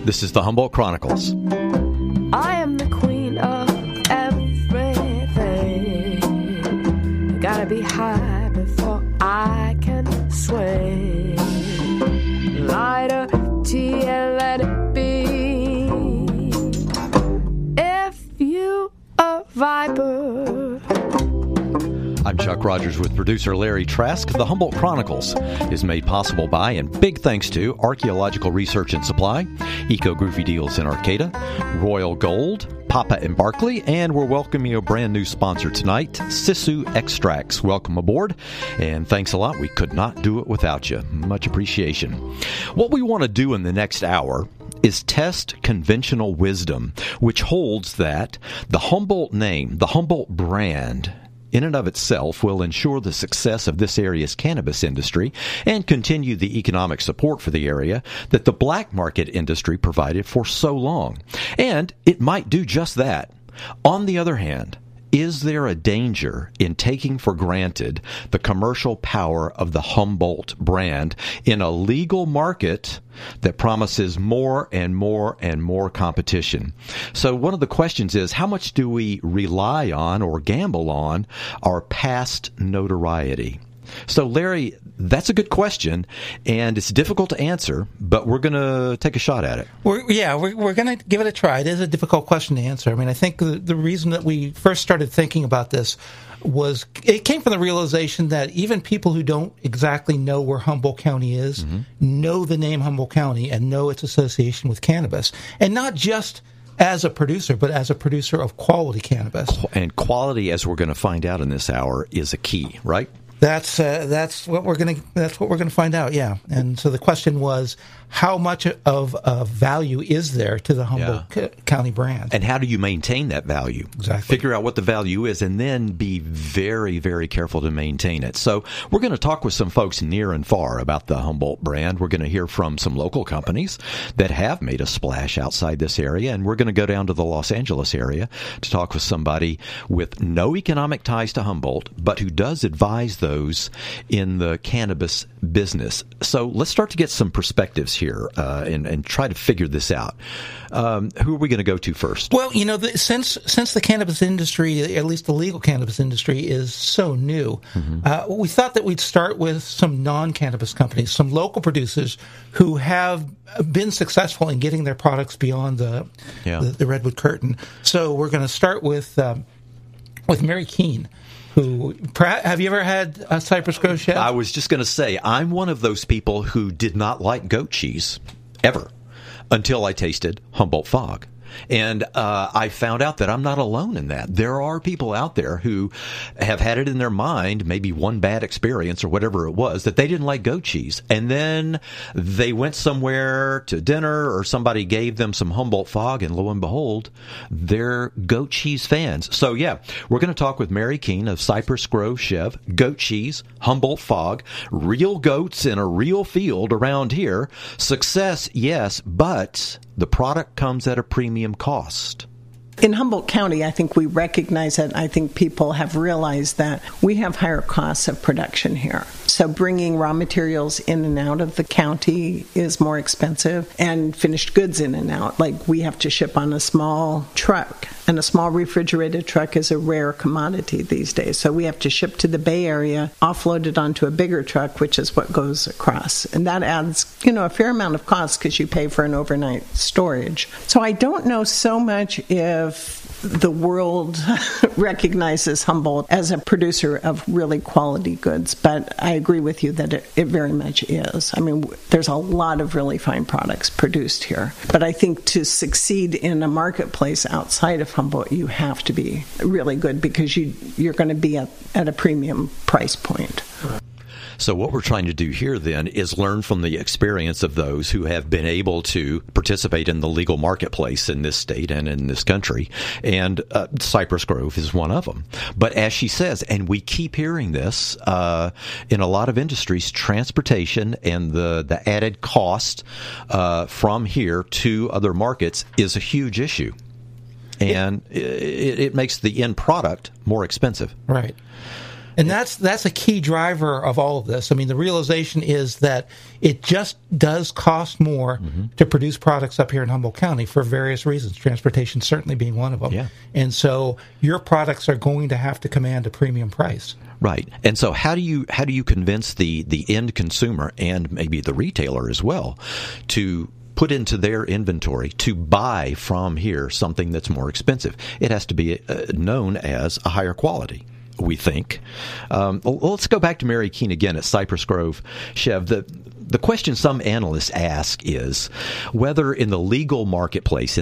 This is the Humboldt Chronicles. I am the queen of everything. Gotta be high before I can sway. Light a tea and let it be. If you a viper. I'm Chuck Rogers with producer Larry Trask. The Humboldt Chronicles is made possible by, and big thanks to, Archaeological Research and Supply, Eco Groovy Deals in Arcata, Royal Gold, Papa and Barkley, and we're welcoming a brand new sponsor tonight, Sisu Extracts. Welcome aboard, and thanks a lot. We could not do it without you. Much appreciation. What we want to do in the next hour is test conventional wisdom, which holds that the Humboldt name, the Humboldt brand, in and of itself will ensure the success of this area's cannabis industry and continue the economic support for the area that the black market industry provided for so long. And it might do just that. On the other hand, is there a danger in taking for granted the commercial power of the Humboldt brand in a legal market that promises more and more and more competition? So one of the questions is, how much do we rely on or gamble on our past notoriety? So, Larry, that's a good question, and it's difficult to answer, but we're going to take a shot at it. We're going to give it a try. It is a difficult question to answer. I mean, I think the reason that we first started thinking about this was it came from the realization that even people who don't exactly know where Humboldt County is know the name Humboldt County and know its association with cannabis, and not just as a producer, but as a producer of quality cannabis. And quality, as we're going to find out in this hour, is a key, right? That's what we're going to find out. Yeah. And so the question was, how much of value is there to the Humboldt County brand? And how do you maintain that value? Exactly. Figure out what the value is and then be very, very careful to maintain it. So we're going to talk with some folks near and far about the Humboldt brand. We're going to hear from some local companies that have made a splash outside this area. And we're going to go down to the Los Angeles area to talk with somebody with no economic ties to Humboldt, but who does advise those in the cannabis business. So let's start to get some perspectives here and try to figure this out. Who are we going to go to first? Well, since the cannabis industry, at least the legal cannabis industry, is so new, we thought that we'd start with some non-cannabis companies, some local producers who have been successful in getting their products beyond the redwood curtain. So we're going to start with Mary Keene. Have you ever had a Cypress Grove, Chef? I was just going to say, I'm one of those people who did not like goat cheese, ever, until I tasted Humboldt Fog. And I found out that I'm not alone in that. There are people out there who have had it in their mind, maybe one bad experience or whatever it was, that they didn't like goat cheese. And then they went somewhere to dinner or somebody gave them some Humboldt Fog, and lo and behold, they're goat cheese fans. So, yeah, we're going to talk with Mary Keene of Cypress Grove Chev, goat cheese, Humboldt Fog, real goats in a real field around here. Success, yes, but the product comes at a premium cost. In Humboldt County, I think we recognize that. I think people have realized that we have higher costs of production here. So bringing raw materials in and out of the county is more expensive, and finished goods in and out. Like, we have to ship on a small truck, and a small refrigerated truck is a rare commodity these days. So we have to ship to the Bay Area, offload it onto a bigger truck, which is what goes across. And that adds, a fair amount of cost because you pay for an overnight storage. So I don't know so much if the world recognizes Humboldt as a producer of really quality goods, but I agree with you that it very much is. I mean, there's a lot of really fine products produced here, but I think to succeed in a marketplace outside of Humboldt, you have to be really good because you're going to be at a premium price point. So what we're trying to do here then is learn from the experience of those who have been able to participate in the legal marketplace in this state and in this country. And Cypress Grove is one of them. But as she says, and we keep hearing this in a lot of industries, transportation and the added cost from here to other markets is a huge issue. And it makes the end product more expensive. Right. And that's a key driver of all of this. I mean, the realization is that it just does cost more to produce products up here in Humboldt County for various reasons, transportation certainly being one of them. Yeah. And so your products are going to have to command a premium price. Right. And so how do you convince the end consumer and maybe the retailer as well to put into their inventory to buy from here something that's more expensive? It has to be known as a higher quality, we think. Let's go back to Mary Keene again at Cypress Grove. Chev, the question some analysts ask is whether in the legal marketplace,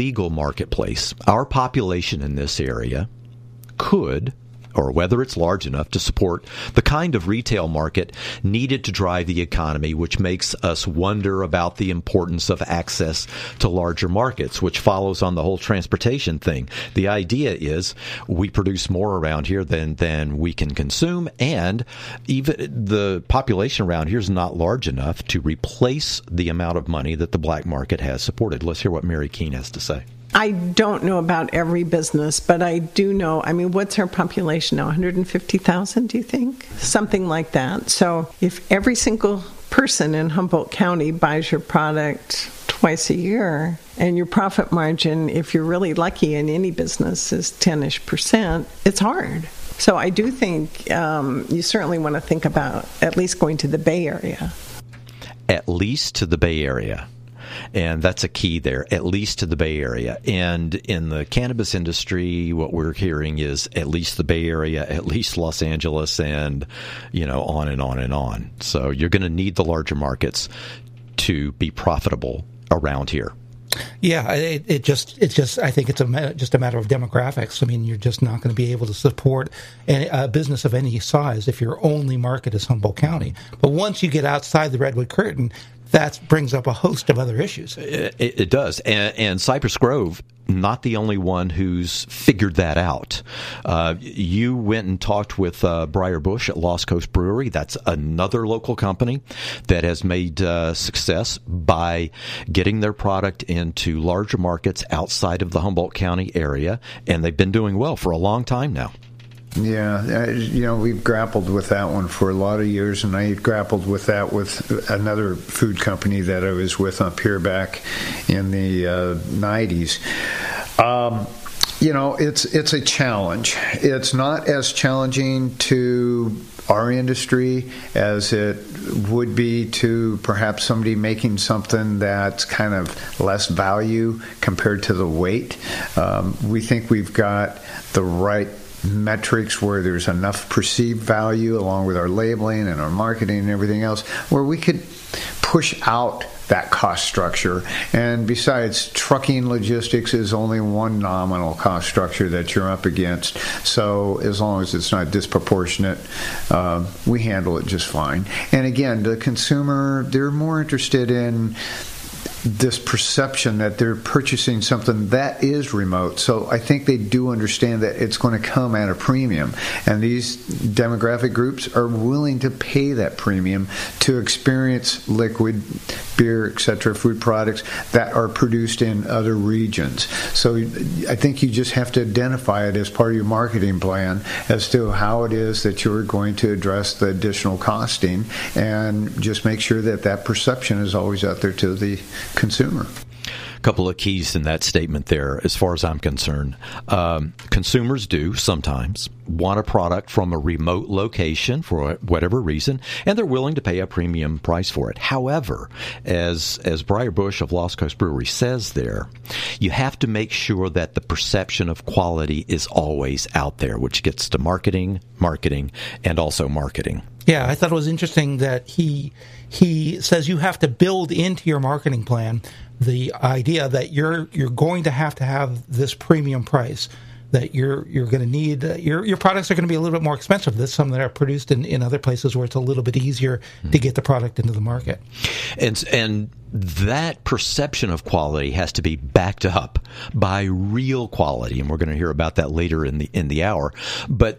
our population in this area could, or whether it's large enough to support the kind of retail market needed to drive the economy, which makes us wonder about the importance of access to larger markets, which follows on the whole transportation thing. The idea is we produce more around here than we can consume, and even the population around here is not large enough to replace the amount of money that the black market has supported. Let's hear what Mary Keene has to say. I don't know about every business, but I do know, I mean, what's our population now? 150,000, do you think? Something like that. So if every single person in Humboldt County buys your product twice a year, and your profit margin, if you're really lucky in any business, is 10-ish%, it's hard. So I do think you certainly want to think about at least going to the Bay Area. At least to the Bay Area. And that's a key there, at least to the Bay Area. And in the cannabis industry, what we're hearing is at least the Bay Area, at least Los Angeles, and, on and on and on. So you're going to need the larger markets to be profitable around here. Yeah, it's just. I think it's just a matter of demographics. I mean, you're just not going to be able to support a business of any size if your only market is Humboldt County. But once you get outside the Redwood Curtain, that brings up a host of other issues. It does. And Cypress Grove, not the only one who's figured that out. You went and talked with Briar Bush at Lost Coast Brewery. That's another local company that has made success by getting their product into larger markets outside of the Humboldt County area, and they've been doing well for a long time now. Yeah, we've grappled with that one for a lot of years, and I grappled with that with another food company that I was with up here back in the 90s. It's a challenge. It's not as challenging to our industry as it would be to perhaps somebody making something that's kind of less value compared to the weight. We think we've got the right metrics where there's enough perceived value along with our labeling and our marketing and everything else where we could push out that cost structure. And besides, trucking logistics is only one nominal cost structure that you're up against. So as long as it's not disproportionate, we handle it just fine. And again, the consumer, they're more interested in this perception that they're purchasing something that is remote. So I think they do understand that it's going to come at a premium. And these demographic groups are willing to pay that premium to experience liquid, beer, etc., food products that are produced in other regions. So I think you just have to identify it as part of your marketing plan as to how it is that you're going to address the additional costing, and just make sure that that perception is always out there to the consumer. Couple of keys in that statement there, as far as I'm concerned. Consumers do sometimes want a product from a remote location for whatever reason, and they're willing to pay a premium price for it. However, as Briar Bush of Lost Coast Brewery says there, you have to make sure that the perception of quality is always out there, which gets to marketing, and also marketing. Yeah, I thought it was interesting that he says you have to build into your marketing plan the idea that you're going to have this premium price, that you're going to need your products are going to be a little bit more expensive. There's some that are produced in other places where it's a little bit easier to get the product into the market. And that perception of quality has to be backed up by real quality, and we're going to hear about that later in the hour. But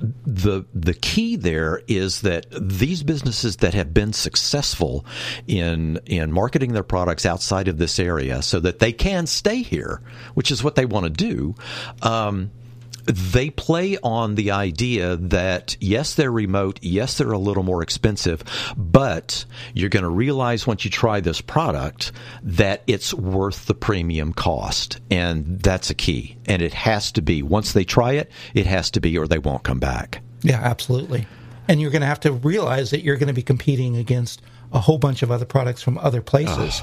the key there is that these businesses that have been successful in marketing their products outside of this area so that they can stay here, which is what they want to do, they play on the idea that, yes, they're remote, yes, they're a little more expensive, but you're going to realize once you try this product that it's worth the premium cost. And that's a key. And it has to be. Once they try it, it has to be, or they won't come back. Yeah, absolutely. And you're going to have to realize that you're going to be competing against a whole bunch of other products from other places.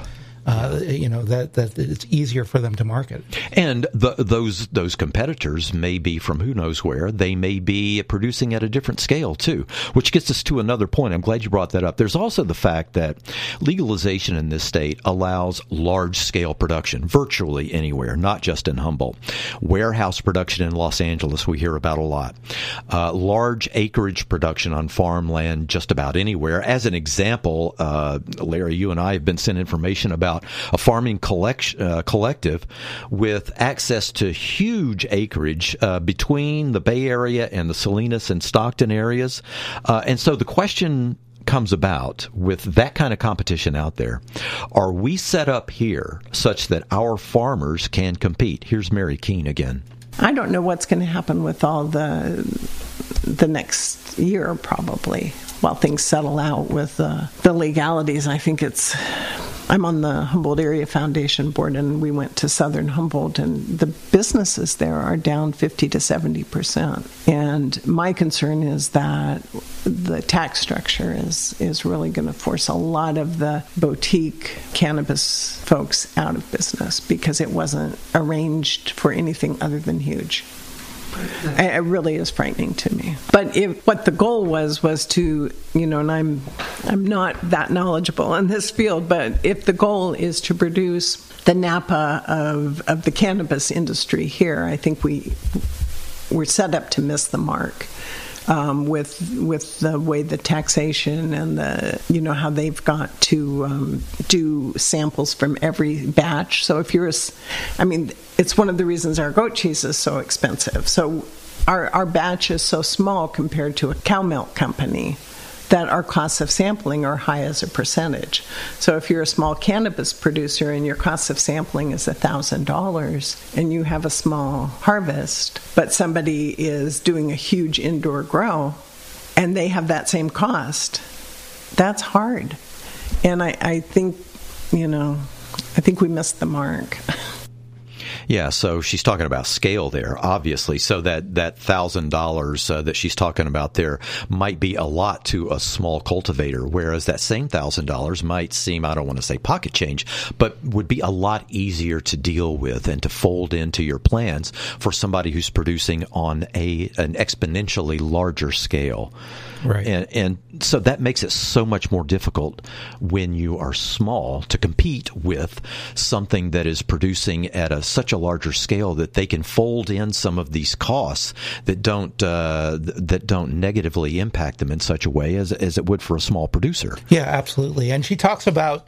That it's easier for them to market. And those competitors may be from who knows where. They may be producing at a different scale, too, which gets us to another point. I'm glad you brought that up. There's also the fact that legalization in this state allows large-scale production virtually anywhere, not just in Humboldt. Warehouse production in Los Angeles we hear about a lot. Large acreage production on farmland just about anywhere. As an example, Larry, you and I have been sent information about a farming collective with access to huge acreage between the Bay Area and the Salinas and Stockton areas. And so the question comes about with that kind of competition out there. Are we set up here such that our farmers can compete? Here's Mary Keene again. I don't know what's going to happen with all the next year, probably, while things settle out with the legalities. I think I'm on the Humboldt Area Foundation board, and we went to Southern Humboldt, and the businesses there are down 50 to 70%. And my concern is that the tax structure is really going to force a lot of the boutique cannabis folks out of business because it wasn't arranged for anything other than huge. It really is frightening to me. But what the goal was to, and I'm not that knowledgeable in this field, but if the goal is to produce the Napa of the cannabis industry here, I think we're set up to miss the mark. With the way the taxation and how they've got to do samples from every batch. So if it's one of the reasons our goat cheese is so expensive. So our batch is so small compared to a cow milk company that our costs of sampling are high as a percentage. So if you're a small cannabis producer and your cost of sampling is $1,000 and you have a small harvest, but somebody is doing a huge indoor grow and they have that same cost, that's hard. And I think we missed the mark. Yeah, so she's talking about scale there, obviously. So that $1,000 that she's talking about there might be a lot to a small cultivator, whereas that same $1,000 might seem, I don't want to say pocket change, but would be a lot easier to deal with and to fold into your plans for somebody who's producing on an exponentially larger scale. Right. And so that makes it so much more difficult when you are small to compete with something that is producing at such a larger scale that they can fold in some of these costs that don't negatively impact them in such a way as it would for a small producer. Yeah, absolutely. And she talks about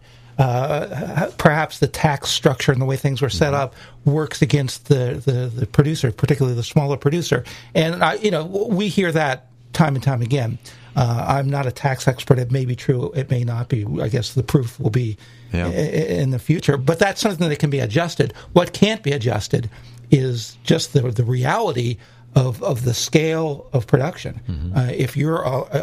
perhaps the tax structure and the way things were set up works against the producer, particularly the smaller producer. And we hear that time and time again. I'm not a tax expert. It may be true. It may not be. I guess the proof will be in the future. But that's something that can be adjusted. What can't be adjusted is just the reality of the scale of production. Mm-hmm. If you're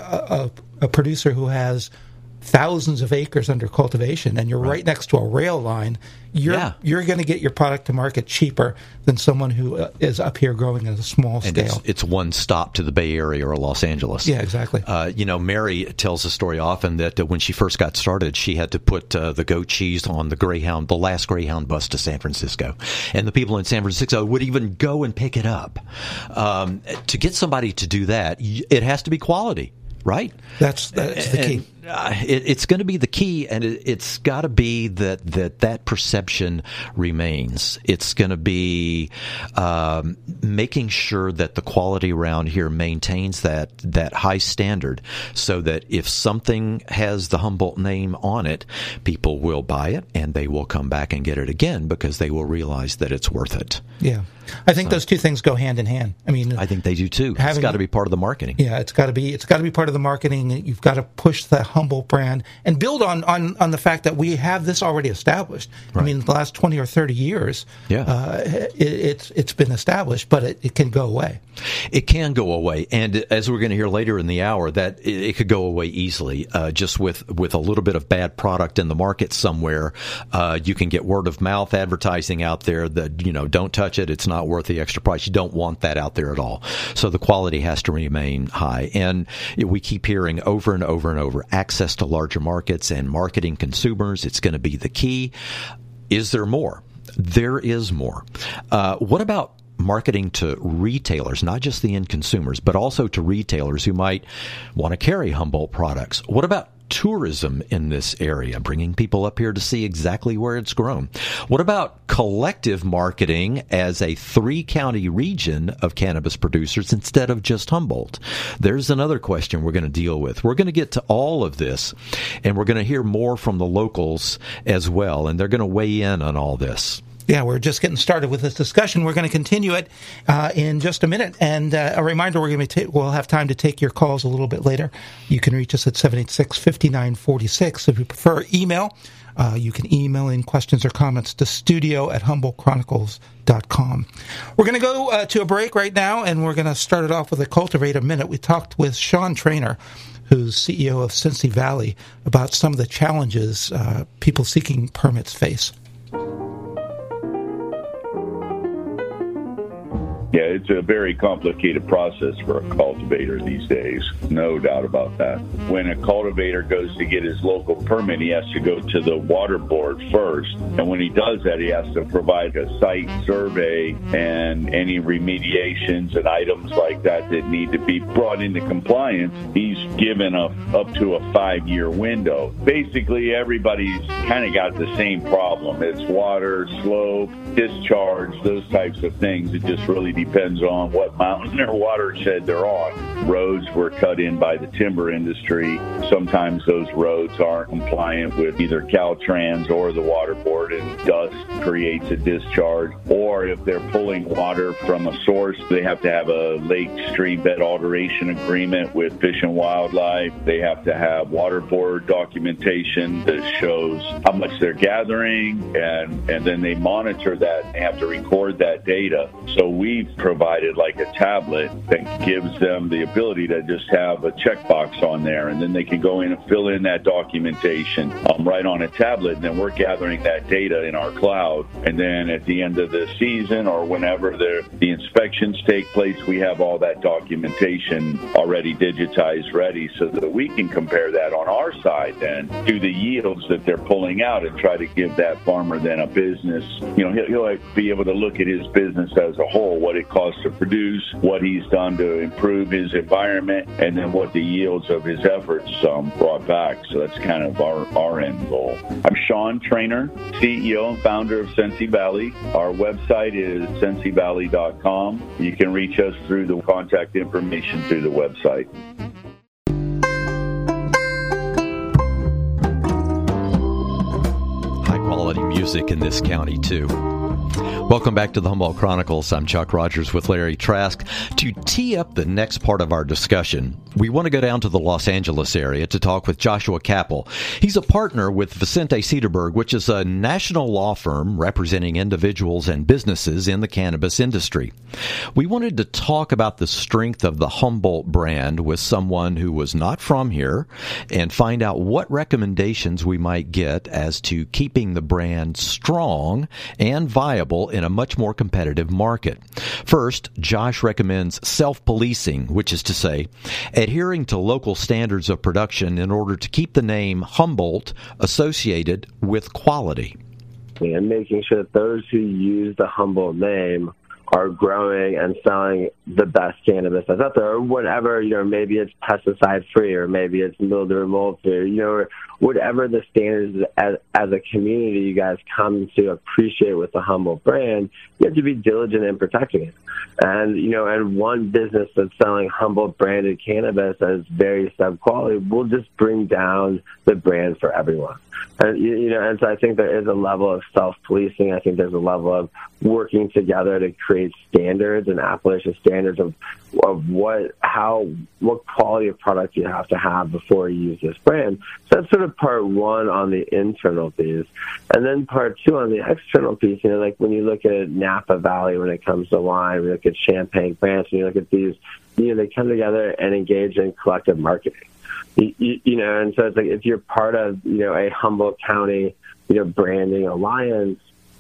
a producer who has thousands of acres under cultivation and you're right next to a rail line, you're going to get your product to market cheaper than someone who is up here growing at a small scale. And it's one stop to the Bay Area or Los Angeles. Yeah, exactly. Mary tells the story often that when she first got started, she had to put the goat cheese on the last Greyhound bus to San Francisco. And the people in San Francisco would even go and pick it up. To get somebody to do that, it has to be quality. Right? That's the key. It's going to be the key, and it's got to be that perception remains. It's going to be making sure that the quality around here maintains that high standard, so that if something has the Humboldt name on it, people will buy it, and they will come back and get it again because they will realize that it's worth it. Yeah. I think those two things go hand in hand. I think they do too. It's got to be part of the marketing. Yeah, it's got to be part of the marketing. You've got to push the Humboldt brand and build on the fact that we have this already established. Right. I mean, the last 20 or 30 years, it's been established, but it can go away. It can go away, and as we're going to hear later in the hour, that it could go away easily. Just with a little bit of bad product in the market somewhere, you can get word of mouth advertising out there that, don't touch it, it's not worth the extra price. You don't want that out there at all. So the quality has to remain high. And we keep hearing over and over and over, access to larger markets and marketing consumers, it's going to be the key. Is there more? There is more. What about marketing to retailers, not just the end consumers, but also to retailers who might want to carry Humboldt products? What about tourism in this area, bringing people up here to see exactly where it's grown? What about collective marketing as a 3-county region of cannabis producers instead of just Humboldt? There's another question we're going to deal with. We're going to get to all of this, and we're going to hear more from the locals as well, and they're going to weigh in on all this. Yeah, we're just getting started with this discussion. We're going to continue it in just a minute. And a reminder, we'll have time to take your calls a little bit later. You can reach us at 786-5946. If you prefer email, you can email in questions or comments to studio@HumboldtChronicles.com. We're going to go to a break right now, and we're going to start it off with a Cultivator Minute. We talked with Sean Trainer, who's CEO of Cincy Valley, about some of the challenges people seeking permits face. Yeah, it's a very complicated process for a cultivator these days, no doubt about that. When a cultivator goes to get his local permit, he has to go to the water board first. And when he does that, he has to provide a site survey and any remediations and items like that that need to be brought into compliance. He's given up to a 5-year window. Basically, everybody's kind of got the same problem. It's water, slope, discharge, those types of things. It just really depends on what mountain or watershed they're on. Roads were cut in by the timber industry. Sometimes those roads aren't compliant with either Caltrans or the water board, and dust creates a discharge. Or if they're pulling water from a source, they have to have a lake stream bed alteration agreement with Fish and Wildlife. They have to have water board documentation that shows how much they're gathering, and then they monitor that and have to record that data. So we've provided like a tablet that gives them the ability to just have a checkbox on there, and then they can go in and fill in that documentation right on a tablet, and then we're gathering that data in our cloud. And then at the end of the season or whenever the inspections take place, we have all that documentation already digitized, ready, so that we can compare that on our side then to the yields that they're pulling out and try to give that farmer then a business. He'll be able to look at his business as a whole, what it costs to produce, what he's done to improve his environment, and then what the yields of his efforts brought back. So that's kind of our end goal. I'm Sean Trainer, CEO and founder of Cincy Valley. Our website is cincyvalley.com. You can reach us through the contact information through the website. High quality music in this county, too. Welcome back to the Humboldt Chronicles. I'm Chuck Rogers with Larry Trask. To tee up the next part of our discussion, we want to go down to the Los Angeles area to talk with Joshua Kappel. He's a partner with Vicente Sederberg, which is a national law firm representing individuals and businesses in the cannabis industry. We wanted to talk about the strength of the Humboldt brand with someone who was not from here and find out what recommendations we might get as to keeping the brand strong and viable in a much more competitive market. First, Josh recommends self-policing, which is to say, adhering to local standards of production in order to keep the name Humboldt associated with quality. And making sure that those who use the Humboldt name are growing and selling the best cannabis that's out there, or whatever, maybe it's pesticide-free, or maybe it's mildew or mold-free, or whatever the standards as a community you guys come to appreciate with the Humboldt brand, you have to be diligent in protecting it. And, and one business that's selling Humboldt-branded cannabis as very sub-quality will just bring down the brand for everyone. And, and so I think there is a level of self-policing. I think there's a level of working together to create create standards and Appalachia standards of what quality of product you have to have before you use this brand. So that's sort of part one on the internal piece. And then part two on the external piece, like when you look at Napa Valley when it comes to wine, we look at Champagne France, and you look at these, they come together and engage in collective marketing. And so it's like if you're part of, a Humboldt County, branding alliance,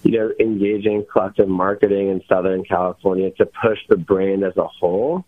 engaging collective marketing in Southern California to push the brand as a whole,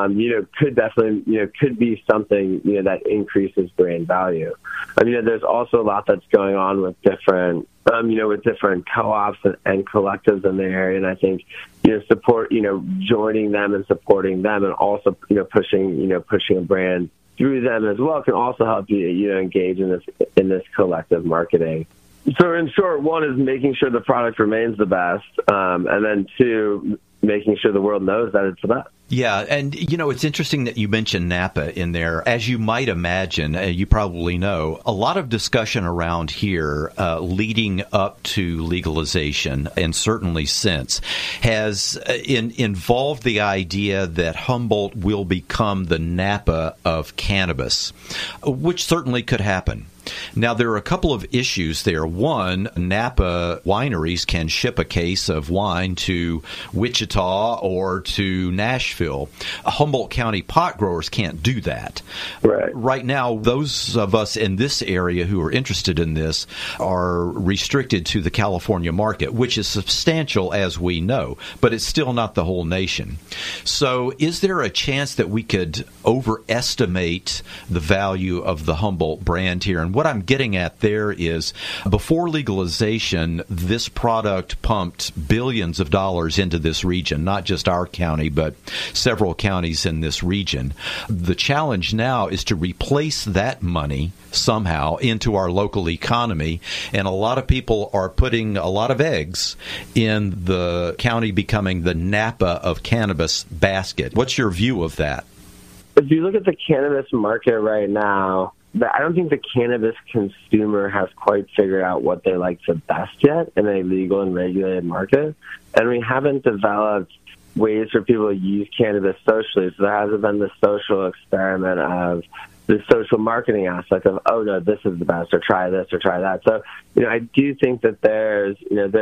could definitely, could be something, that increases brand value. There's also a lot that's going on with different, with different co-ops and collectives in the area. And I think, support, joining them and supporting them and also, pushing a brand through them as well can also help you, engage in this collective marketing. So in short, one is making sure the product remains the best, and then two, making sure the world knows that it's the best. Yeah, and it's interesting that you mentioned Napa in there. As you might imagine, you probably know, a lot of discussion around here leading up to legalization, and certainly since, has involved the idea that Humboldt will become the Napa of cannabis, which certainly could happen. Now, there are a couple of issues there. One, Napa wineries can ship a case of wine to Wichita or to Nashville. Humboldt County pot growers can't do that. Right now, those of us in this area who are interested in this are restricted to the California market, which is substantial, as we know, but it's still not the whole nation. So is there a chance that we could overestimate the value of the Humboldt brand here? And what I'm getting at there is, before legalization, this product pumped billions of dollars into this region, not just our county, but several counties in this region. The challenge now is to replace that money somehow into our local economy, and a lot of people are putting a lot of eggs in the county becoming the Napa of cannabis basket. What's your view of that? If you look at the cannabis market right now, I don't think the cannabis consumer has quite figured out what they like the best yet in a legal and regulated market. And we haven't developed ways for people to use cannabis socially. So there hasn't been the social experiment of the social marketing aspect of, oh, no, this is the best, or try this or try that. So, I do think that there is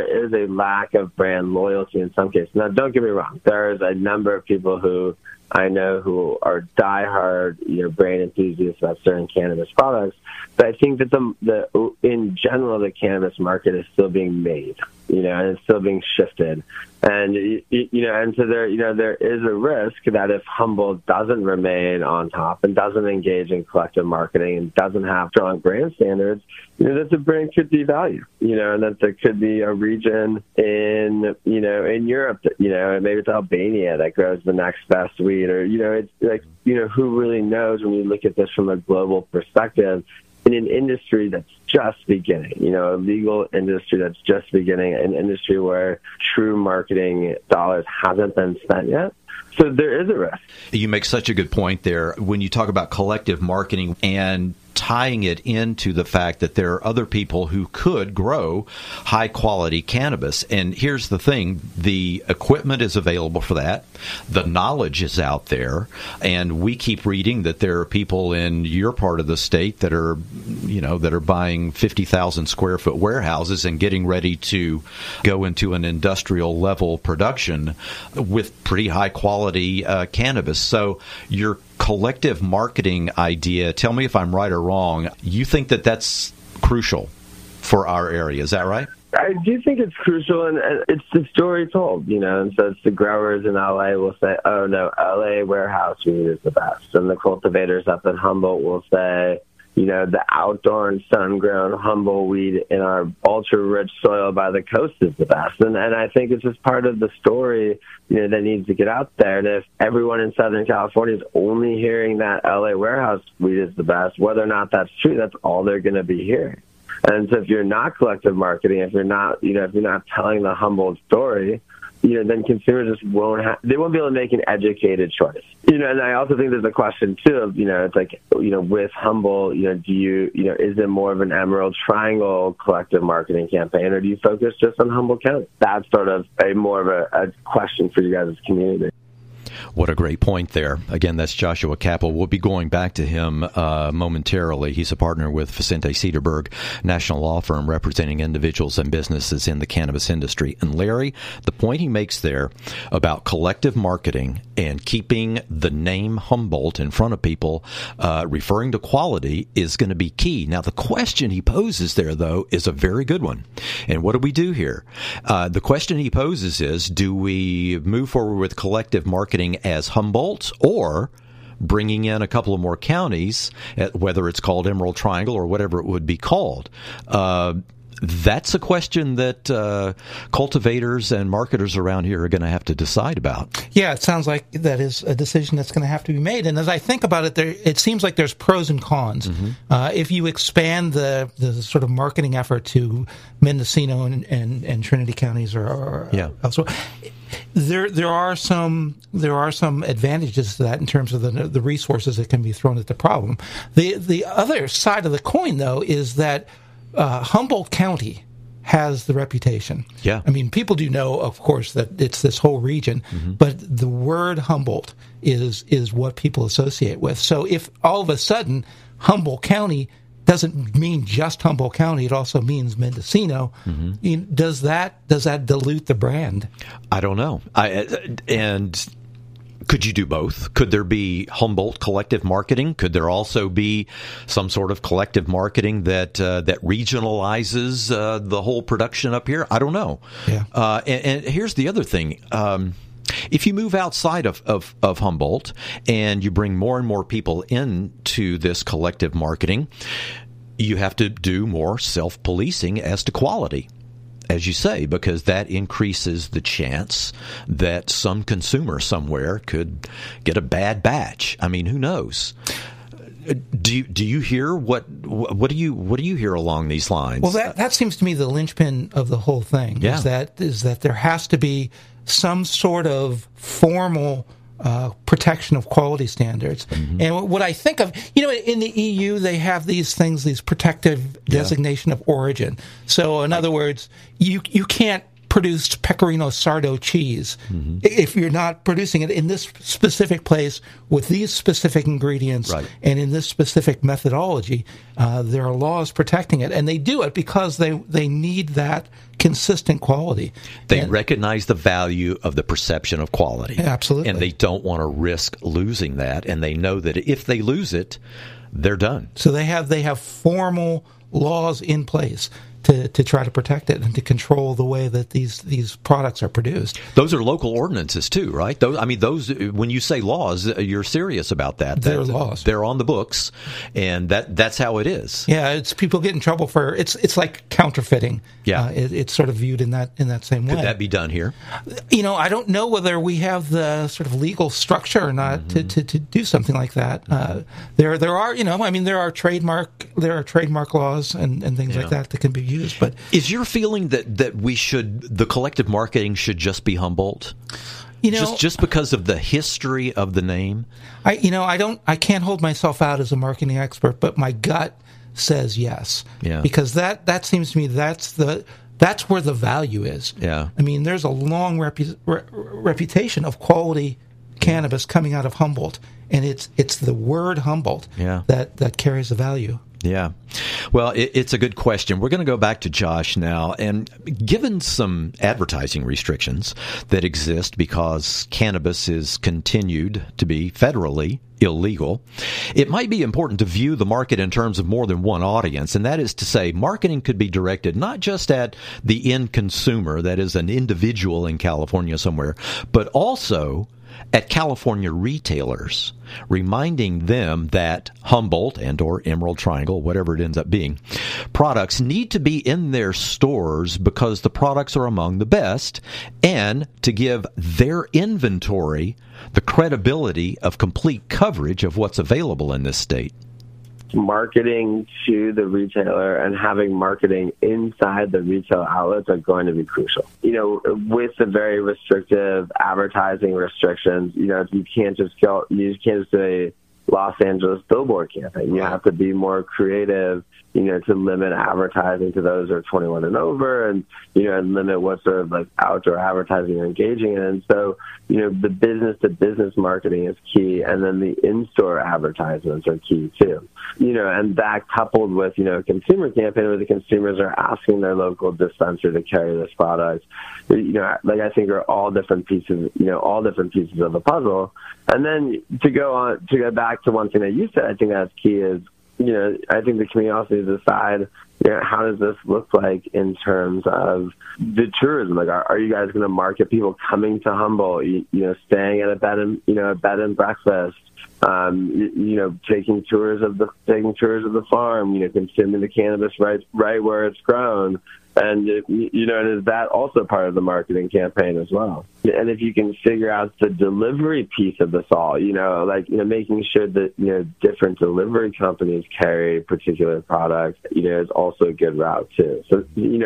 a lack of brand loyalty in some cases. Now, don't get me wrong. There's a number of people who I know who are diehard, brand enthusiasts about certain cannabis products. But I think that in general, the cannabis market is still being made, and it's still being shifted. And, and so there is a risk that if Humboldt doesn't remain on top and doesn't engage in collective marketing and doesn't have strong brand standards, that the brand could devalue, and that there could be a region in Europe that, maybe it's Albania that grows the next best weed, or, it's like, who really knows when you look at this from a global perspective in an industry that's just beginning, a legal industry that's just beginning, an industry where true marketing dollars hasn't been spent yet. So there is a risk. You make such a good point there when you talk about collective marketing and tying it into the fact that there are other people who could grow high-quality cannabis. And here's the thing. The equipment is available for that. The knowledge is out there. And we keep reading that there are people in your part of the state that are, that are buying 50,000 square foot warehouses and getting ready to go into an industrial level production with pretty high-quality cannabis. So your collective marketing idea, tell me if I'm right or wrong, you think that that's crucial for our area, is that right? I do think it's crucial, and it's the story told, and so it's the growers in LA will say, oh no, LA warehouse weed is the best, and the cultivators up in Humboldt will say, the outdoor and sun-grown Humboldt weed in our ultra-rich soil by the coast is the best. And I think it's just part of the story, that needs to get out there. And if everyone in Southern California is only hearing that LA warehouse weed is the best, whether or not that's true, that's all they're going to be hearing. And so if you're not collective marketing, if you're not, if you're not telling the Humboldt story, then consumers just won't be able to make an educated choice. And I also think there's a question too of, it's like, with Humboldt, is it more of an Emerald Triangle collective marketing campaign, or do you focus just on Humboldt County? That's sort of more of a question for you guys as a community. What a great point there. Again, that's Joshua Capel. We'll be going back to him momentarily. He's a partner with Vicente Cederberg, national law firm representing individuals and businesses in the cannabis industry. And Larry, the point he makes there about collective marketing and keeping the name Humboldt in front of people, referring to quality, is going to be key. Now, the question he poses there, though, is a very good one. And what do we do here? The question he poses is, do we move forward with collective marketing as Humboldt, or bringing in a couple of more counties, whether it's called Emerald Triangle or whatever it would be called? That's a question that cultivators and marketers around here are going to have to decide about. Yeah, it sounds like that is a decision that's going to have to be made. And as I think about it, it seems like there's pros and cons. If you expand the sort of marketing effort to Mendocino and Trinity counties or elsewhere, there are some advantages to that in terms of the resources that can be thrown at the problem. The other side of the coin, though, is that Humboldt County has the reputation. Yeah. I mean, people do know, of course, that it's this whole region, but the word Humboldt is what people associate with. So if all of a sudden Humboldt County doesn't mean just Humboldt County, it also means Mendocino, does that dilute the brand? I don't know. And could you do both? Could there be Humboldt collective marketing? Could there also be some sort of collective marketing that regionalizes the whole production up here? I don't know. Yeah. And here's the other thing. If you move outside of Humboldt and you bring more and more people into this collective marketing, you have to do more self-policing as to quality, as you say, because that increases the chance that some consumer somewhere could get a bad batch. I mean, who knows? Do you hear what do you hear along these lines? Well, that seems to me the linchpin of the whole thing. Yeah. Is that there has to be some sort of formal protection of quality standards. And what I think of, in the EU, they have these things, these protective designation of origin. So in other words, you can't produce Pecorino Sardo cheese if you're not producing it in this specific place with these specific ingredients and in this specific methodology. There are laws protecting it, and they do it because they need that consistent quality. They recognize the value of the perception of quality. Absolutely. And they don't want to risk losing that, and they know that if they lose it, they're done. So they have formal laws in place to try to protect it and to control the way that these products are produced. Those are local ordinances too, right? Those when you say laws, you're serious about that. They're laws. They're on the books, and that's how it is. Yeah, it's people get in trouble for it's like counterfeiting. Yeah, it's sort of viewed in that same way. Could that be done here? I don't know whether we have the sort of legal structure or not to do something like that. There are there are trademark laws and things like that can be used. But is your feeling that the collective marketing should just be Humboldt? Just because of the history of the name? I can't hold myself out as a marketing expert, but my gut says yes. Yeah. Because that seems to me that's where the value is. Yeah. I mean, there's a long reputation of quality cannabis coming out of Humboldt, and it's the word Humboldt that carries the value. Yeah. Well, it's a good question. We're going to go back to Josh now. And given some advertising restrictions that exist because cannabis is continued to be federally illegal, it might be important to view the market in terms of more than one audience. And that is to say, marketing could be directed not just at the end consumer, that is an individual in California somewhere, but also at California retailers, reminding them that Humboldt and or Emerald Triangle, whatever it ends up being, products need to be in their stores because the products are among the best, and to give their inventory the credibility of complete coverage of what's available in this state. marketing to the retailer and having marketing inside the retail outlets are going to be crucial. With the very restrictive advertising restrictions, you can't just do a Los Angeles billboard campaign. You have to be more creative, to limit advertising to those who are 21 and over, and and limit what sort of like outdoor advertising you're engaging in. And so, the business to business marketing is key, and then the in-store advertisements are key too. And that coupled with a consumer campaign where the consumers are asking their local dispenser to carry this product, I think are all different pieces, all different pieces of the puzzle. And then to go back to one thing that you said, I think that's key is, I think the community also needs to decide, how does this look like in terms of the tourism? Like, are you guys going to market people coming to Humboldt, staying at a bed and breakfast, taking tours of the farm, consuming the cannabis right where it's grown? And, and is that also part of the marketing campaign as well? And if you can figure out the delivery piece of this all, making sure that, different delivery companies carry particular products, is also a good route too. So,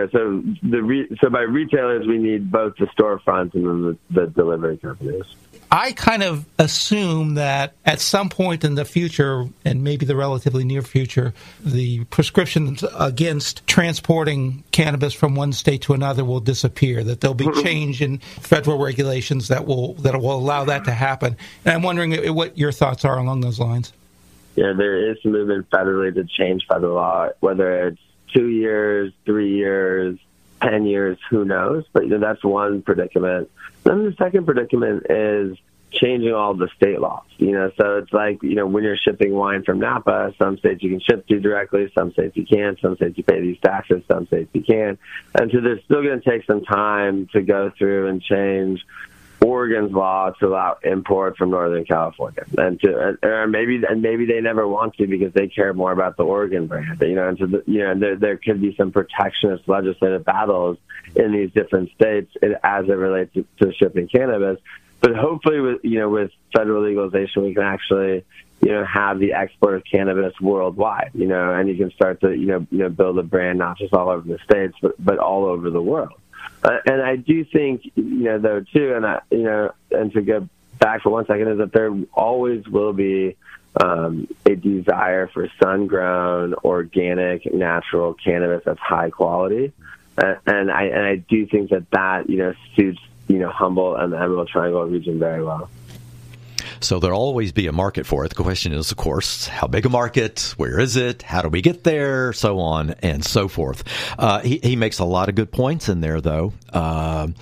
so by retailers, we need both the storefronts and then the delivery companies. I kind of assume that at some point in the future, and maybe the relatively near future, the prescriptions against transporting cannabis from one state to another will disappear, that there'll be change in federal regulations that will allow that to happen. And I'm wondering what your thoughts are along those lines. Yeah, there is some movement federally to change federal law, whether it's 2 years, 3 years, 10 years, who knows? But that's one predicament. Then the second predicament is changing all the state laws. So it's like, when you're shipping wine from Napa, some states you can ship to directly, some states you can't, some states you pay these taxes, some states you can't. And so there's still going to take some time to go through and change Oregon's law to allow import from Northern California, and maybe they never want to because they care more about the Oregon brand. And so there could be some protectionist legislative battles in these different states as it relates to shipping cannabis. But hopefully, with federal legalization, we can actually have the export of cannabis worldwide. And you can start to build a brand not just all over the states but all over the world. And I do think, though, too, and to go back for 1 second, is that there always will be a desire for sun-grown, organic, natural cannabis that's high quality. And I do think that suits, Humboldt and the Emerald Triangle region very well. So there'll always be a market for it. The question is, of course, how big a market? Where is it? How do we get there? So on and so forth. He makes a lot of good points in there, though. And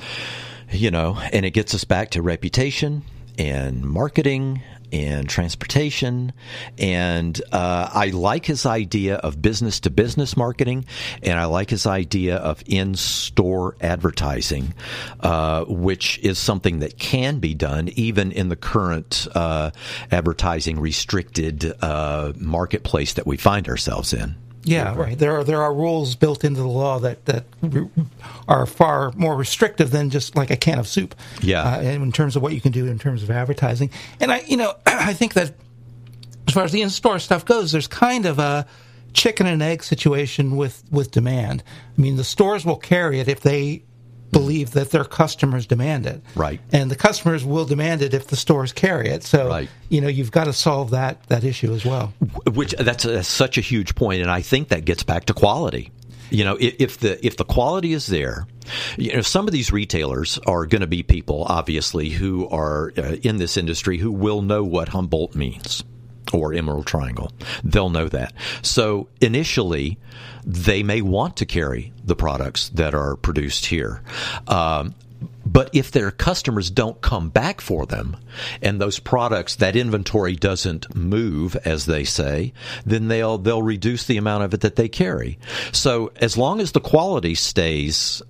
it gets us back to reputation and marketing and transportation. And I like his idea of business-to-business marketing, and I like his idea of in-store advertising, which is something that can be done even in the current advertising-restricted marketplace that we find ourselves in. Yeah, right. There are rules built into the law that are far more restrictive than just like a can of soup. Yeah, in terms of what you can do in terms of advertising. And I think that as far as the in-store stuff goes, there's kind of a chicken and egg situation with demand. I mean, the stores will carry it if they believe that their customers demand it. Right. And the customers will demand it if the stores carry it. So, right. You've got to solve that issue as well. Which that's such a huge point, and I think that gets back to quality. If the quality is there, some of these retailers are going to be people, obviously, who are in this industry who will know what Humboldt means or Emerald Triangle. They'll know that. So initially, they may want to carry the products that are produced here. But if their customers don't come back for them and those products, that inventory doesn't move, as they say, then they'll reduce the amount of it that they carry. So as long as the quality stays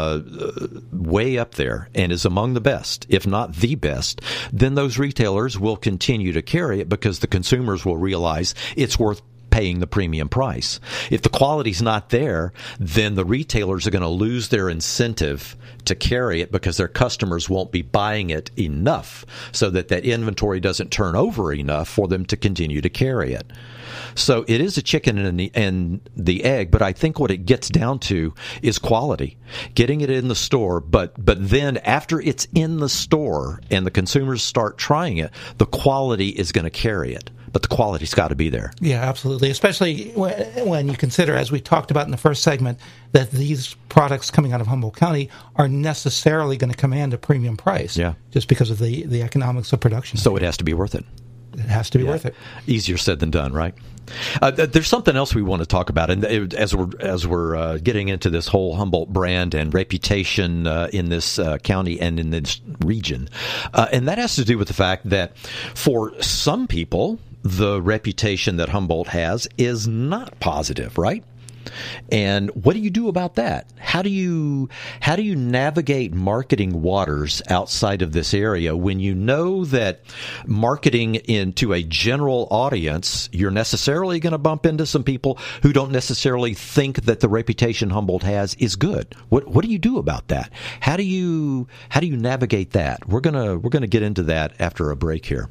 way up there and is among the best, if not the best, then those retailers will continue to carry it because the consumers will realize it's worth paying the premium price. If the quality's not there, then the retailers are going to lose their incentive to carry it because their customers won't be buying it enough so that inventory doesn't turn over enough for them to continue to carry it. So it is a chicken and the egg, but I think what it gets down to is quality. Getting it in the store, but then after it's in the store and the consumers start trying it, the quality is going to carry it. But the quality's got to be there. Yeah, absolutely. Especially when you consider, as we talked about in the first segment, that these products coming out of Humboldt County are necessarily going to command a premium price. Yeah. Just because of the economics of production. So it has to be worth it. It has to be worth it. Easier said than done, right? There's something else we want to talk about, and as we're getting into this whole Humboldt brand and reputation in this county and in this region, and that has to do with the fact that for some people, the reputation that Humboldt has is not positive, right? And what do you do about that? How do you navigate marketing waters outside of this area when you know that marketing into a general audience, you're necessarily going to bump into some people who don't necessarily think that the reputation Humboldt has is good? What do you do about that? How do you navigate that? We're gonna get into that after a break here.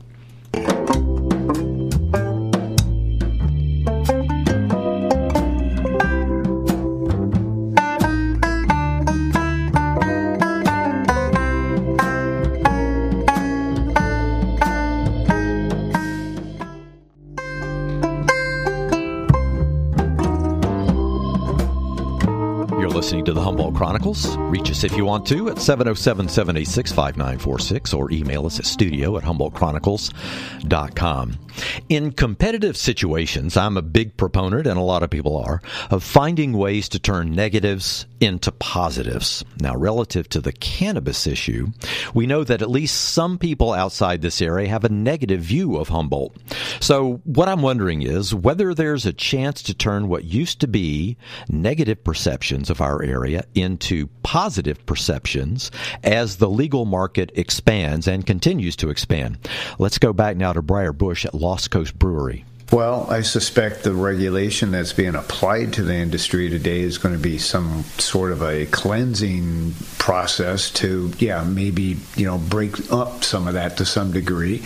Listening to the Humboldt Chronicles. Reach us if you want to at 707-786-5946 or email us at studio@humboldtchronicles.com. In competitive situations, I'm a big proponent, and a lot of people are, of finding ways to turn negatives into positives. Now, relative to the cannabis issue, we know that at least some people outside this area have a negative view of Humboldt. So what I'm wondering is whether there's a chance to turn what used to be negative perceptions of our area into positive perceptions as the legal market expands and continues to expand. Let's go back now to Briar Bush at Lost Coast Brewery. Well, I suspect the regulation that's being applied to the industry today is going to be some sort of a cleansing process to, maybe, break up some of that to some degree.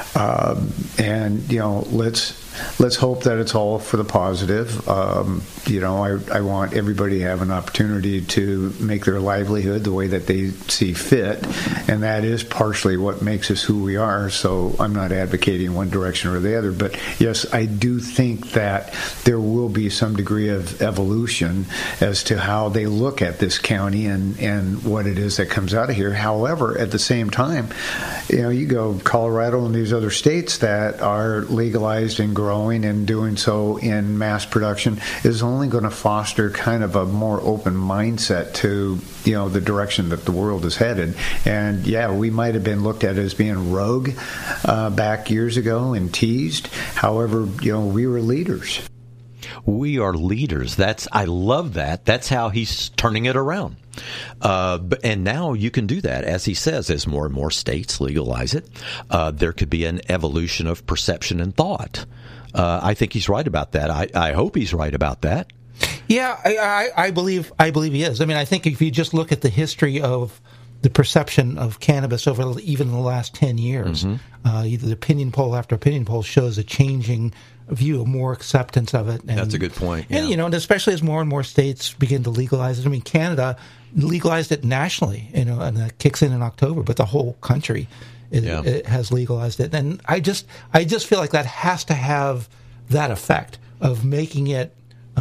Let's hope that it's all for the positive. I want everybody to have an opportunity to make their livelihood the way that they see fit, and that is partially what makes us who we are. So I'm not advocating one direction or the other, but yes, I do think that there will be some degree of evolution as to how they look at this county and what it is that comes out of here. However, at the same time, you go Colorado and these other states that are legalized and growing and doing so in mass production is only going to foster kind of a more open mindset to the direction that the world is headed. And we might have been looked at as being rogue back years ago and teased. However, we were leaders. We are leaders. I love that. That's how he's turning it around. And now you can do that, as he says, as more and more states legalize it. There could be an evolution of perception and thought. I think he's right about that. I hope he's right about that. Yeah, I believe he is. I mean, I think if you just look at the history of the perception of cannabis over even the last 10 years, either opinion poll after opinion poll shows a changing view, more acceptance of it. And, that's a good point. Yeah. And, and especially as more and more states begin to legalize it. I mean, Canada legalized it nationally, and that kicks in October, but the whole country it has legalized it. And I just feel like that has to have that effect of making it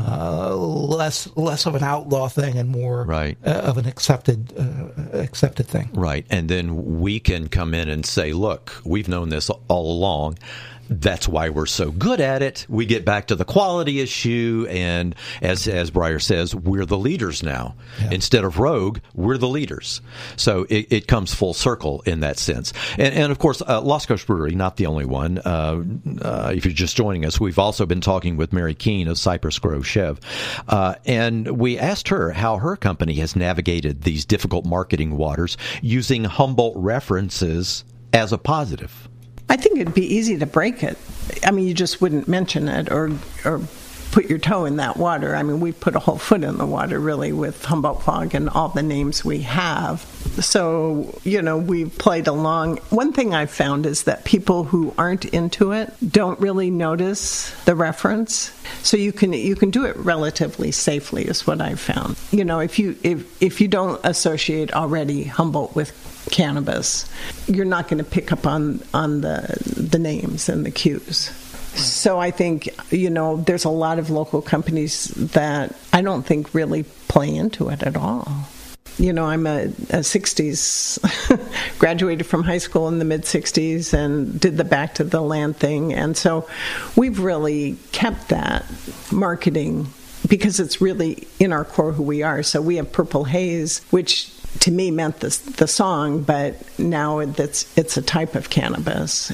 less of an outlaw thing and more of an accepted thing. Right. And then we can come in and say, look, we've known this all along. That's why we're so good at it. We get back to the quality issue, and as Briar says, we're the leaders now. Yeah. Instead of rogue, we're the leaders. So it comes full circle in that sense. And of course, Lost Coast Brewery, not the only one. If you're just joining us, we've also been talking with Mary Keene of Cypress Grove Chev. And we asked her how her company has navigated these difficult marketing waters using Humboldt references as a positive. I think it'd be easy to break it. I mean, you just wouldn't mention it or put your toe in that water. I mean, we put a whole foot in the water, really, with Humboldt Fog and all the names we have. So, we've played along. One thing I've found is that people who aren't into it don't really notice the reference. So you can do it relatively safely, is what I've found. If you don't associate already Humboldt with cannabis, you're not going to pick up on the names and the cues. So I think, there's a lot of local companies that I don't think really play into it at all. I'm a 60s, graduated from high school in the mid-60s and did the Back to the Land thing. And so we've really kept that marketing because it's really in our core who we are. So we have Purple Haze, which to me meant the song, but now it's a type of cannabis.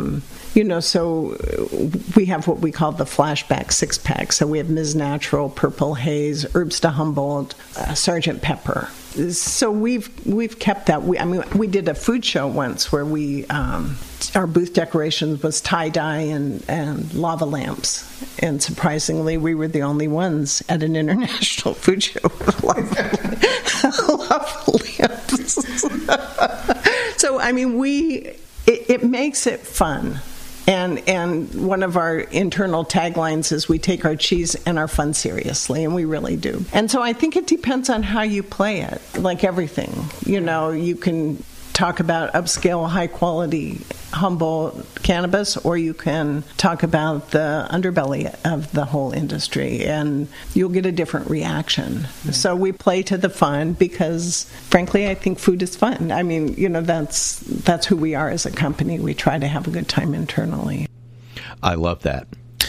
So we have what we call the flashback six-pack. So we have Ms. Natural, Purple Haze, Herbs to Humboldt, Sgt. Pepper. So we've kept that. We did a food show once where our booth decoration was tie-dye and lava lamps. And surprisingly, we were the only ones at an international food show with lava lamps. So, it makes it fun. And one of our internal taglines is we take our cheese and our fun seriously, and we really do. And so I think it depends on how you play it, like everything. You can talk about upscale, high-quality Humboldt cannabis, or you can talk about the underbelly of the whole industry, and you'll get a different reaction. Mm-hmm. So we play to the fun because, frankly, I think food is fun. That's who we are as a company. We try to have a good time internally. I love that.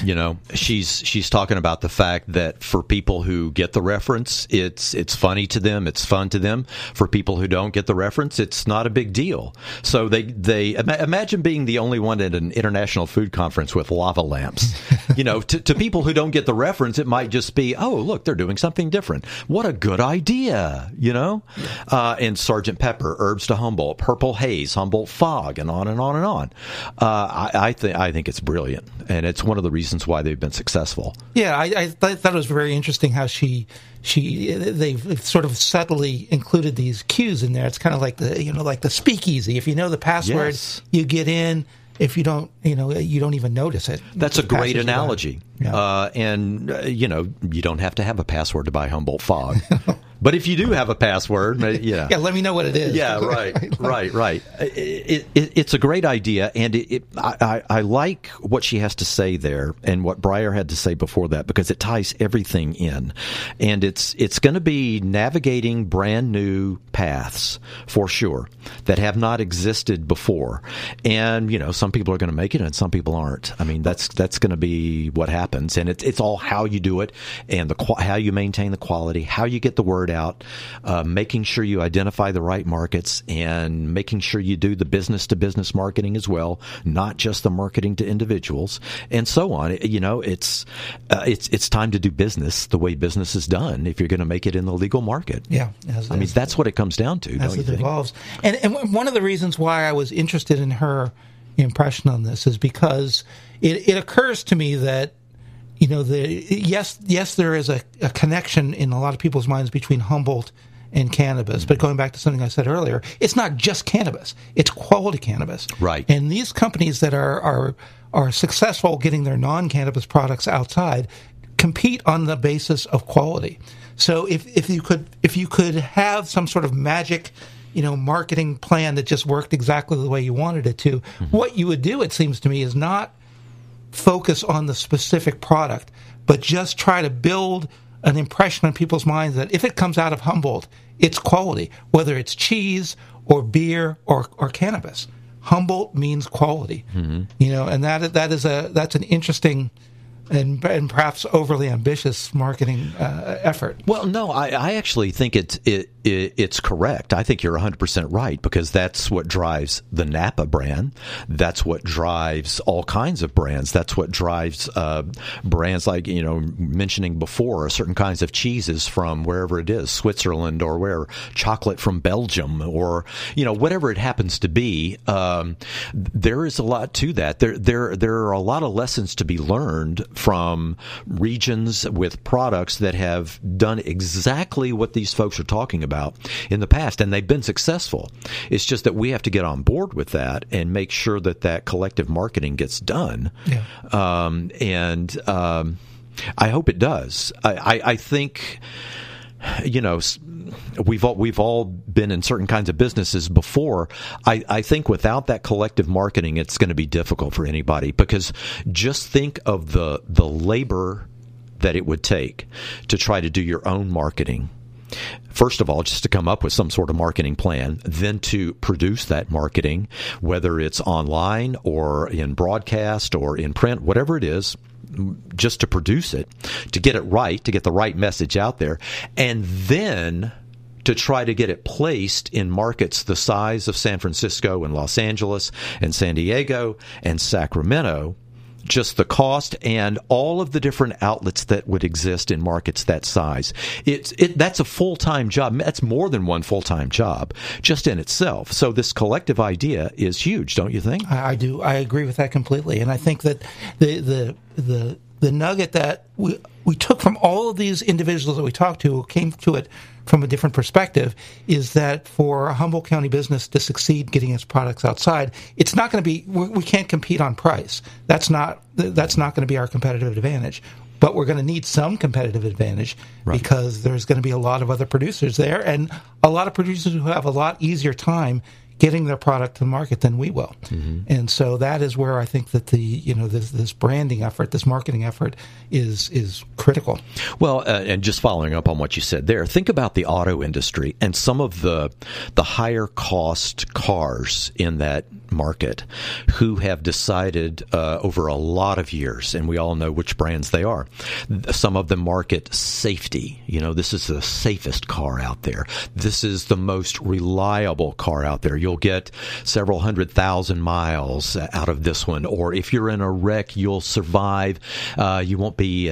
She's talking about the fact that for people who get the reference, it's funny to them, it's fun to them. For people who don't get the reference, it's not a big deal. So they imagine being the only one at an international food conference with lava lamps. To people who don't get the reference, it might just be, oh, look, they're doing something different. What a good idea, And Sgt. Pepper, Herbs to Humboldt, Purple Haze, Humboldt Fog, and on and on and on. I think it's brilliant, and it's one of the reasons why they've been successful. Yeah, I thought it was very interesting how they've sort of subtly included these cues in there. It's kind of like the speakeasy. If you know the password, yes, you get in. If you don't, you don't even notice it. That's a great analogy. Yeah. You don't have to have a password to buy Humboldt Fog. But if you do have a password, yeah, let me know what it is. Yeah, right. It's a great idea, and I like what she has to say there, and what Briar had to say before that, because it ties everything in, and it's going to be navigating brand new paths for sure that have not existed before, and some people are going to make it, and some people aren't. I mean, that's going to be what happens, and it's all how you do it, and how you maintain the quality, how you get the word out, making sure you identify the right markets, and making sure you do the business-to-business marketing as well, not just the marketing to individuals, and so on. It's time to do business the way business is done if you're going to make it in the legal market. Yeah, that's what it comes down to. As it evolves, and one of the reasons why I was interested in her impression on this is because it occurs to me that yes, there is a connection in a lot of people's minds between Humboldt and cannabis. But going back to something I said earlier, it's not just cannabis; it's quality cannabis. Right. And these companies that are successful getting their non-cannabis products outside compete on the basis of quality. So if you could have some sort of magic, marketing plan that just worked exactly the way you wanted it to, what you would do, it seems to me, is not focus on the specific product, but just try to build an impression in people's minds that if it comes out of Humboldt, it's quality, whether it's cheese or beer or cannabis. Humboldt means quality, and that's an interesting and perhaps overly ambitious marketing effort. Well, no, I actually think it's correct. I think you're 100% right, because that's what drives the Napa brand. That's what drives all kinds of brands. That's what drives brands like, mentioning before, certain kinds of cheeses from wherever it is, Switzerland or where, chocolate from Belgium, or, whatever it happens to be. There is a lot to that. There are a lot of lessons to be learned from regions with products that have done exactly what these folks are talking about in the past, and they've been successful. It's just that we have to get on board with that and make sure that collective marketing gets done. Yeah. I hope it does. I think, we've all been in certain kinds of businesses before. I think without that collective marketing, it's going to be difficult for anybody, because just think of the labor that it would take to try to do your own marketing. First of all, just to come up with some sort of marketing plan, then to produce that marketing, whether it's online or in broadcast or in print, whatever it is, just to produce it, to get it right, to get the right message out there, and then to try to get it placed in markets the size of San Francisco and Los Angeles and San Diego and Sacramento. Just the cost and all of the different outlets that would exist in markets that size. That's a full-time job. That's more than one full-time job just in itself. So this collective idea is huge, don't you think? I do. I agree with that completely. And I think that the nugget that we took from all of these individuals that we talked to, who came to it from a different perspective, is that for a Humboldt County business to succeed getting its products outside, it's not going to be, we can't compete on price. That's not going to be our competitive advantage. But we're going to need some competitive advantage, right, because there's going to be a lot of other producers there, and a lot of producers who have a lot easier time getting their product to market than we will. Mm-hmm. And so that is where I think that this branding effort, this marketing effort is critical. Well, and just following up on what you said there, think about the auto industry and some of the higher cost cars in that market who have decided over a lot of years, and we all know which brands they are. Some of them market safety. This is the safest car out there. This is the most reliable car out there. You'll get several 100,000 miles out of this one, or if you're in a wreck, you'll survive. You won't be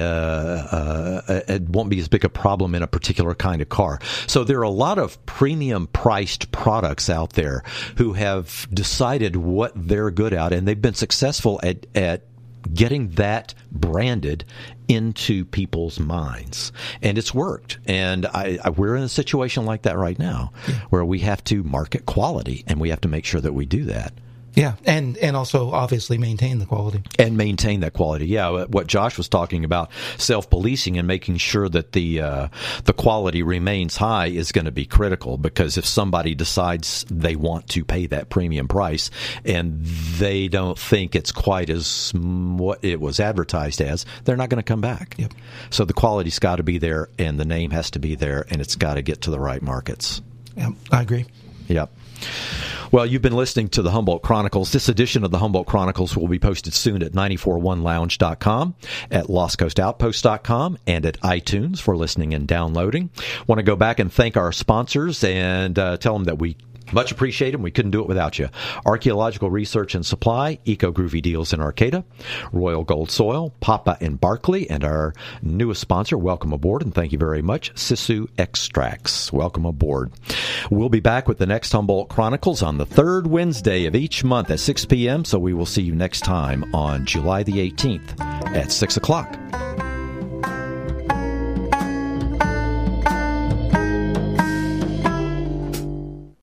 it won't be as big a problem in a particular kind of car. So there are a lot of premium priced products out there who have decided what they're good at, and they've been successful at getting that branded into people's minds, and it's worked. And we're in a situation like that right now, where we have to market quality, and we have to make sure that we do that. Yeah, and also obviously maintain the quality. And maintain that quality. Yeah, what Josh was talking about, self-policing and making sure that the quality remains high is going to be critical, because if somebody decides they want to pay that premium price and they don't think it's quite as what it was advertised as, they're not going to come back. Yep. So the quality's got to be there, and the name has to be there, and it's got to get to the right markets. Yeah, I agree. Yep. Well, you've been listening to the Humboldt Chronicles. This edition of the Humboldt Chronicles will be posted soon at 941lounge.com, at lostcoastoutpost.com, and at iTunes for listening and downloading. Want to go back and thank our sponsors and tell them that we much appreciate them. We couldn't do it without you. Archaeological Research and Supply, Eco Groovy Deals in Arcata, Royal Gold Soil, Papa and Barkley, and our newest sponsor, welcome aboard, and thank you very much, Sisu Extracts. Welcome aboard. We'll be back with the next Humboldt Chronicles on the third Wednesday of each month at 6 p.m., so we will see you next time on July the 18th at 6 o'clock.